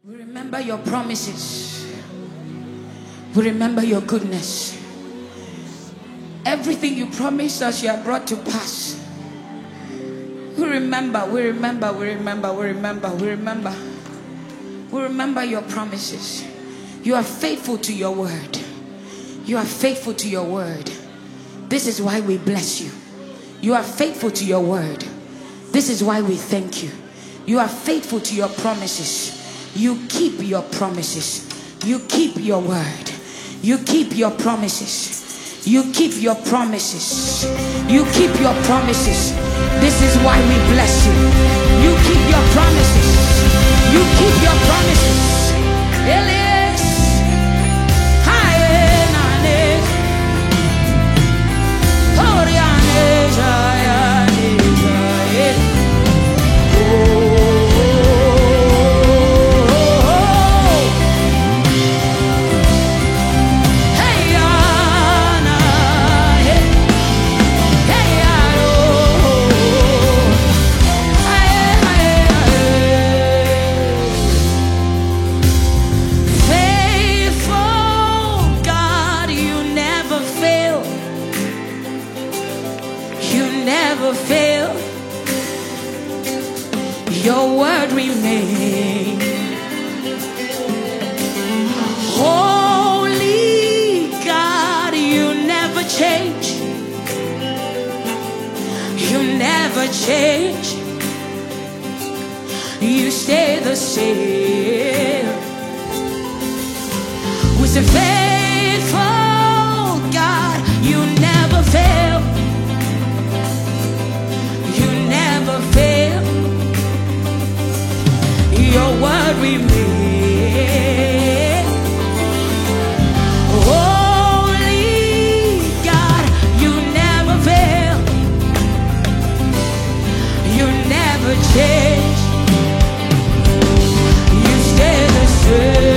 We remember your promises. We remember your goodness. Everything you promised us, you have brought to pass. We remember, we remember, we remember, we remember, we remember. We remember your promises. You are faithful to your word. You are faithful to your word. This is why we bless you. You are faithful to your word. This is why we thank you. You are faithful to your promises. You keep your promises. You keep your word. You keep your promises. You keep your promises. You keep your promises. This is why we bless you. You keep your promises. You keep your promises. Elias. Hyenanes. Orianes. Fail. Your word remains. Holy God, you never change. You never change. You stay the same. We say faithful God, you never fail. Fail. Your word remains. Holy God, you never fail. You never change. You stay the same.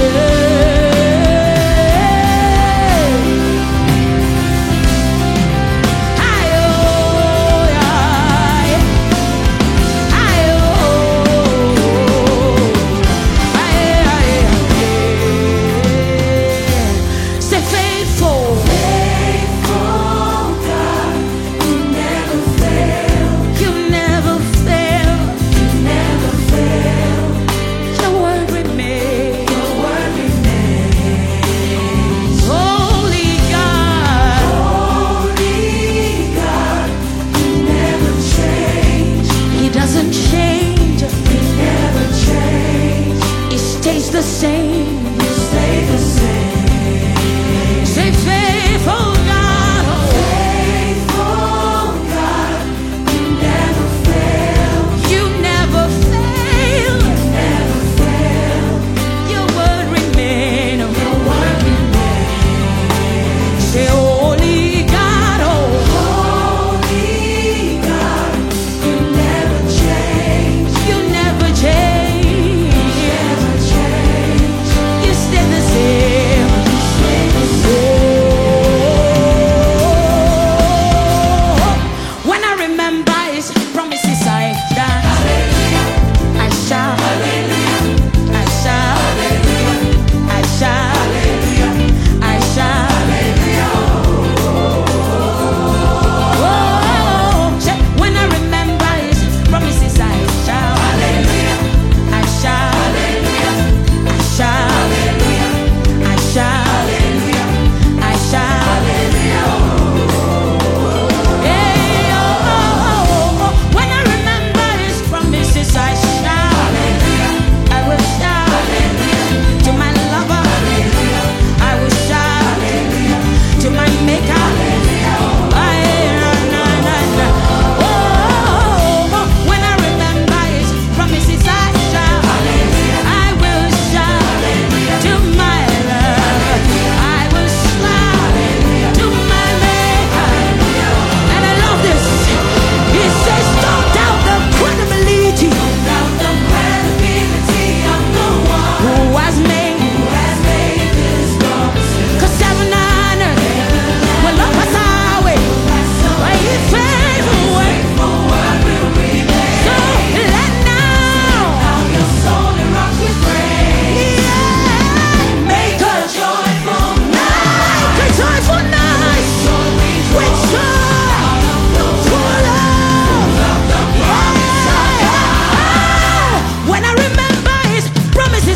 The same, you stay the same. Say faithful God, oh. Faithful God, you never fail. You never fail. You never fail. Your word remains. Your word remains. Say holy God, oh. Holy God, you never change. You never change.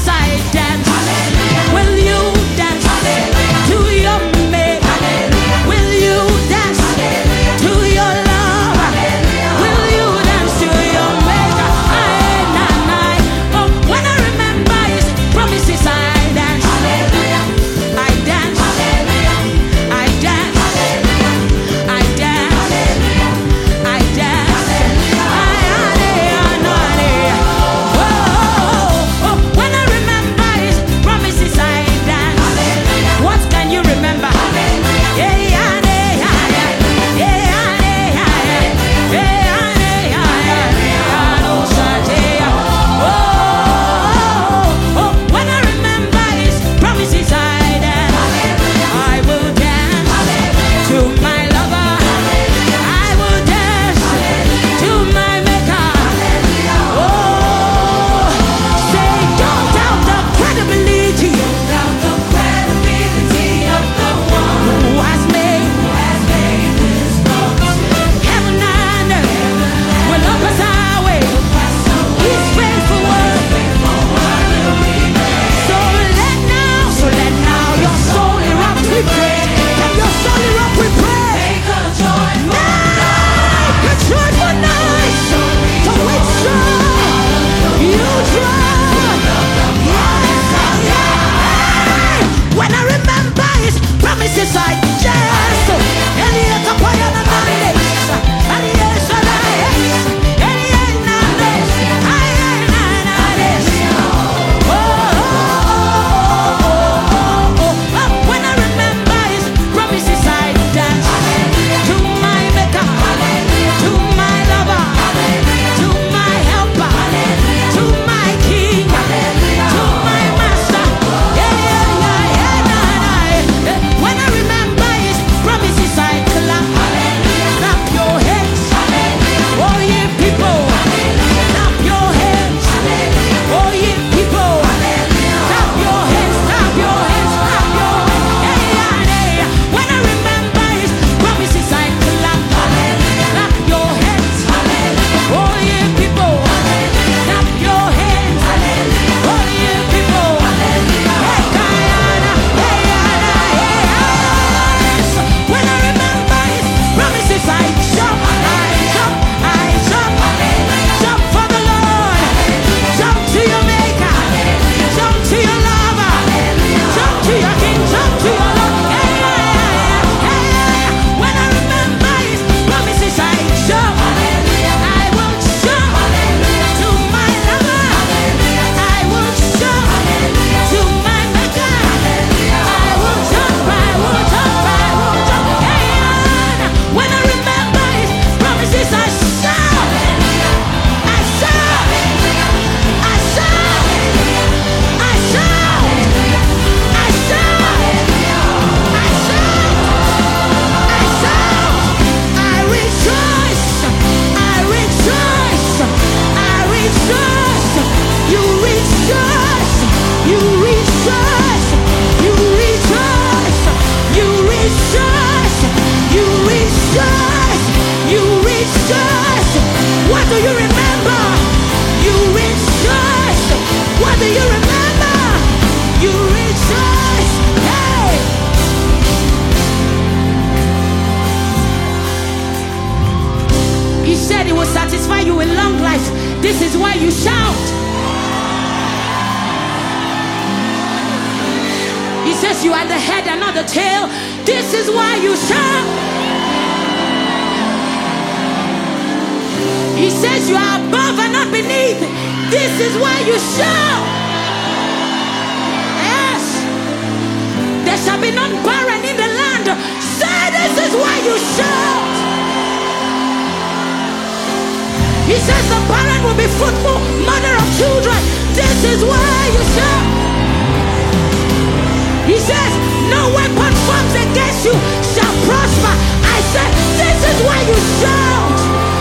promises I dance. Will you dance to your maker? Will you dance to your love? Will you dance to your maker? Oh, when I remember his promises I dance. I dance. I dance. I dance. I dance. When I remember his promises I dance. What can you remember? When I remember his promises I dance. I will dance to my lover. I will dance to my maker. Oh, say don't doubt the credibility of the one who has made heaven and earth will up as highway. He's faithful word. So let now your soul erupt with praise. Can your soul erupt with praise? Make a joyful noise to which you drive. When I remember his promises I just when I remember his promises I dance to my maker, to my lover, to my helper, to my king, to my master. When I remember his promises I clap. Clap your hands, oh ye people. Clap your hands, oh ye people. Clap your hands, clap your hands, clap your hands. When I remember his promises I clap. Clap your hands, oh ye people. Clap your hands, oh ye people. When I remember his promises I jump, I jump, I jump. Jump for the Lord. Jump to your maker. Jump to your lover. Jump to your king. Jump to your Lord. When I remember his promises I jump. I will jump to my lover. I will jump to my maker. I will jump, I will jump, I will jump. When I remember his promises I shout. I shout. I shout. I shout. I shout. I shout. I shout. I rejoice. I rejoice. I rejoice. You rejoice. You rejoice. You rejoice. You rejoice. You rejoice. You rejoice. What do you remember? You rejoice. What do you remember? You rejoice. Hey! He said he will satisfy you with long life. This is why you shout. He says you are the head and not the tail. This is why you shout. He says you are above and not beneath. This is why you shout. Yes. There shall be none barren in the land. Say this is why you shout. He says the barren will be fruitful, mother of children. This is why you shout. He says no weapon formed against you shall prosper. I said this is why you shout.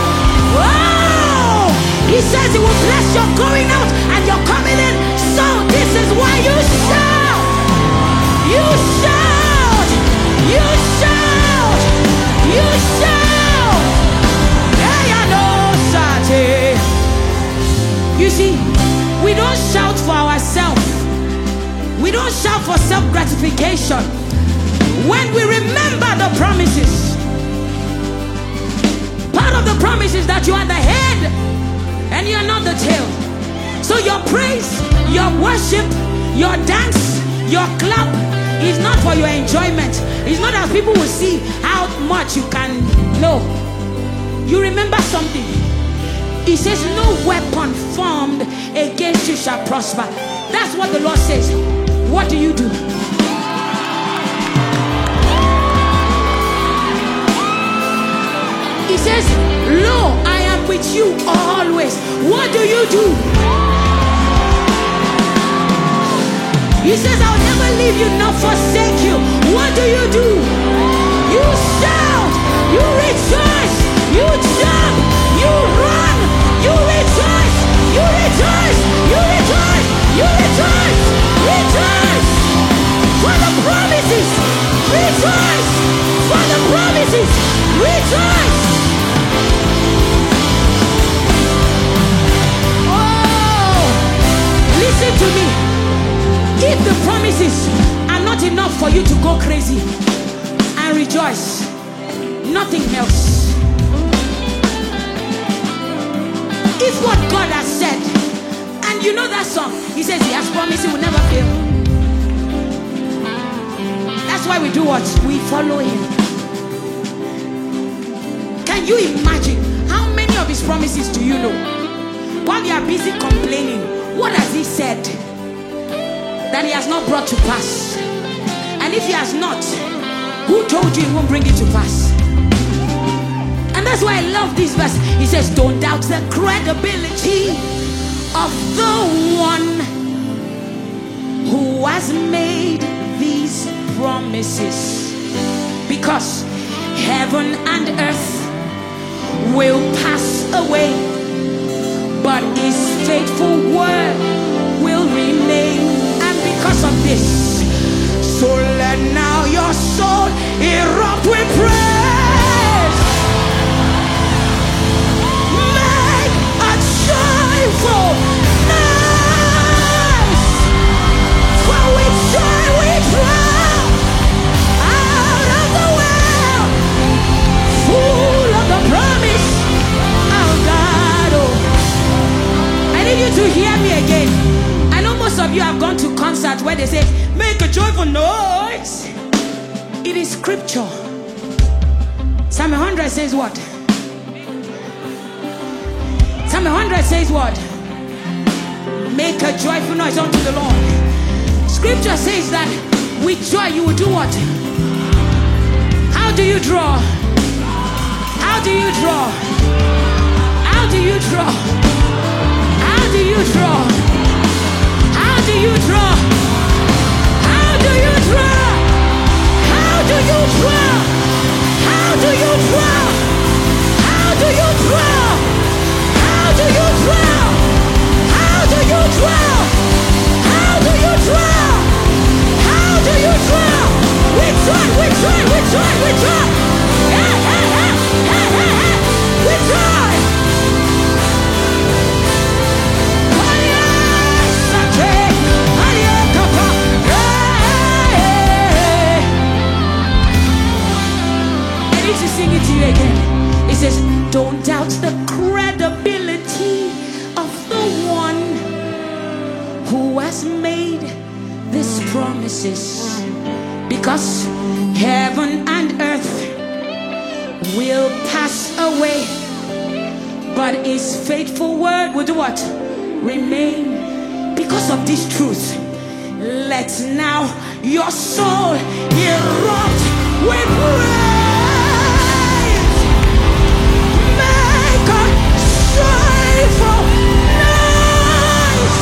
Wow! He says he will bless your going out and your coming in. So this is why you shout. You shout. You shout. You shout. Hey, I know, Sati. You see, we don't shout shout for ourselves. We don't shout for self-gratification. When we remember the promises, part of the promise is that you are the head and you're not the tail. So your praise, your worship, your dance, your clap is not for your enjoyment. It's not that people will see how much you can know. You remember something. He says, no weapon formed against you shall prosper. That's what the Lord says. What do you do? He says, lo, I am with you always. What do you do? He says, I'll never leave you nor forsake you. What do? You shout, you rejoice, you jump, you run, you rejoice, you rejoice, you rejoice, you rejoice, rejoice for the promises, rejoice for the promises, rejoice. Oh, listen to me. If the promises are not enough for you to go crazy and rejoice, nothing else. If what God has said, and you know that song, he says he has promised he will never fail. That's why we do what? We follow him. Can you imagine how many of his promises do you know? While you are busy complaining, what has he said that he has not brought to pass? And if he has not, who told you he won't bring it to pass? And that's why I love this verse. He says, don't doubt the credibility of the one who has made these promises, because heaven and earth will pass away, but his faithful word will remain. Because of this, so let now your soul erupt with praise. Make a joyful noise, for with joy we draw out of the well, full of the promise of God. Oh, I need you to hear me again. Most of you have gone to concerts where they say, make a joyful noise. It is scripture. Psalm 100 says what? Psalm 100 says what? Make a joyful noise unto the Lord. Scripture says that with joy you will do what? How do you draw? How do you draw? How do you draw? How do you draw? How do you draw? How do you draw? How do you draw? How do you draw? How do you draw? How do you draw? How do you draw? How do you draw? How do you draw? We draw, we draw, we draw, we draw. Hey, hey, hey, hey, hey, hey. We draw. To sing it to you again. It says, don't doubt the credibility of the one who has made these promises, because heaven and earth will pass away, but his faithful word will do what? Remain. Because of this truth, let now your soul erupt with praise. Joyful noise,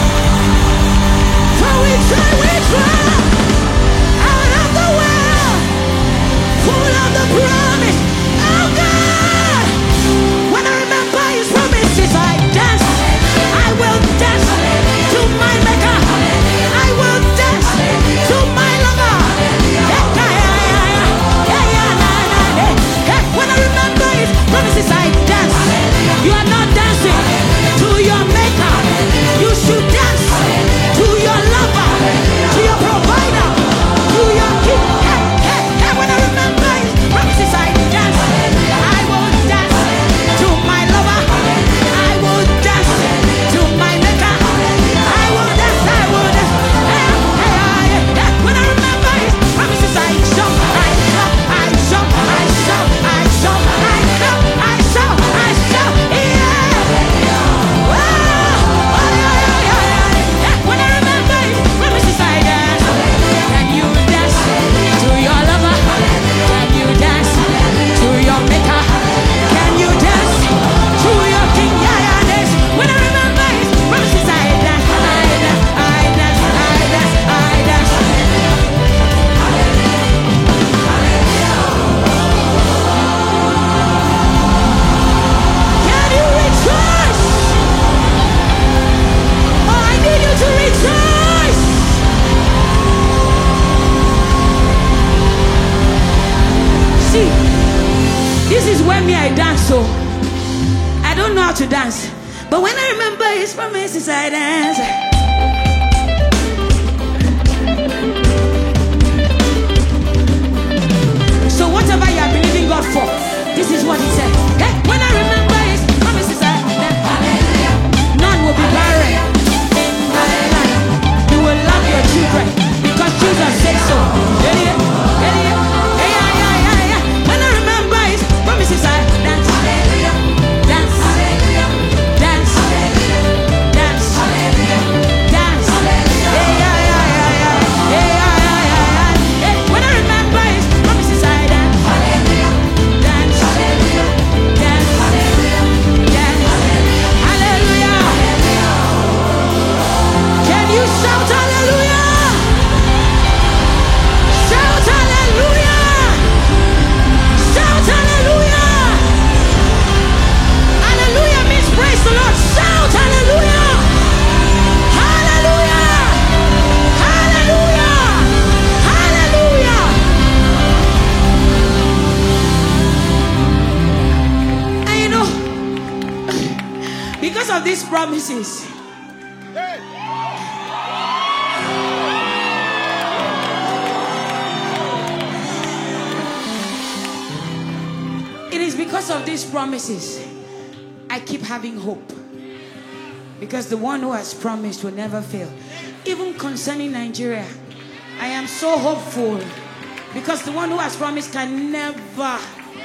for we draw out of the well, full of the promise of God. When I remember his promises, I dance. I will dance to my maker. I will dance to my lover. Yeah, yeah, yeah, yeah, yeah. His promises I dance. So whatever you are believing God for, this is what He said. Hey, when I remember His promises I dance. None will be barren in my life. You will love your children because Jesus said so. When I remember His promises I dance. Because of these promises, it is because of these promises I keep having hope, because the one who has promised will never fail. Even concerning Nigeria, I am so hopeful because the one who has promised can never.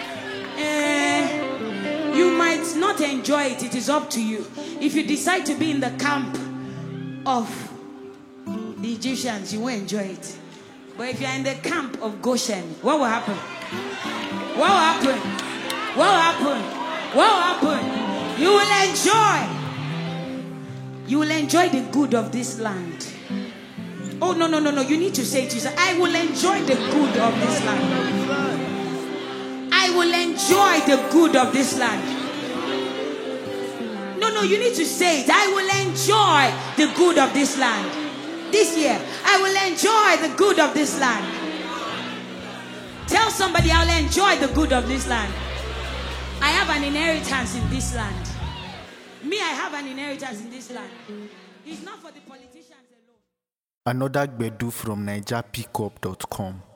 You might not enjoy it. It is up to you. If you decide to be in the camp of the Egyptians, you won't enjoy it. But if you're in the camp of Goshen, what will happen? What will happen? What will happen? What will happen? You will enjoy. You will enjoy the good of this land. Oh, no. You need to say to yourself, I will enjoy the good of this land. I will enjoy the good of this land. No, you need to say it. I will enjoy the good of this land. This year, I will enjoy the good of this land. Tell somebody, I'll enjoy the good of this land. I have an inheritance in this land. Me, I have an inheritance in this land. It's not for the politicians alone. Another Gbedu from NigerPickup.com.